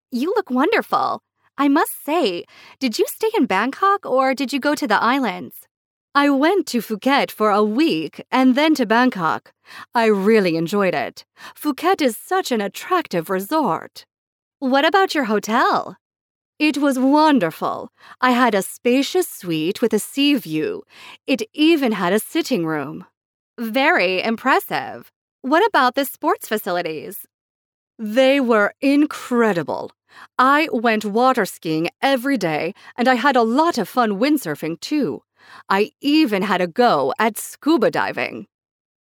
You look wonderful. I must say, did you stay in Bangkok or did you go to the islands? I went to Phuket for a week and then to Bangkok. I really enjoyed it. Phuket is such an attractive resort. What about your hotel? It was wonderful. I had a spacious suite with a sea view. It even had a sitting room. Very impressive. What about the sports facilities? They were incredible. I went water skiing every day, and I had a lot of fun windsurfing too. I even had a go at scuba diving.